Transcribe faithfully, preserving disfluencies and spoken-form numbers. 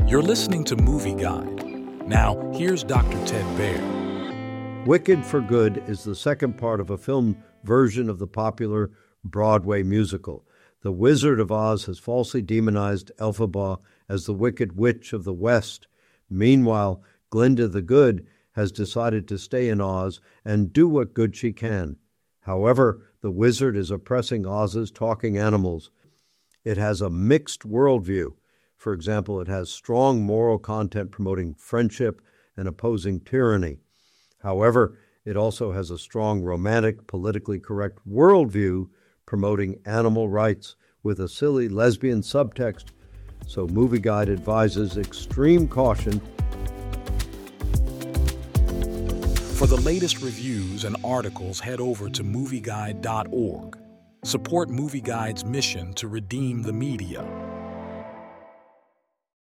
You're listening to Movie Guide. Now, here's Doctor Ted Baird. Wicked for Good is the second part of a film version of the popular Broadway musical. The Wizard of Oz has falsely demonized Elphaba as the Wicked Witch of the West. Meanwhile, Glinda the Good has decided to stay in Oz and do what good she can. However, the wizard is oppressing Oz's talking animals. It has a mixed worldview. For example, it has strong moral content promoting friendship and opposing tyranny. However, it also has a strong romantic, politically correct worldview promoting animal rights with a silly lesbian subtext. So Movie Guide advises extreme caution. For the latest reviews and articles, head over to movie guide dot org. Support Movie Guide's mission to redeem the media.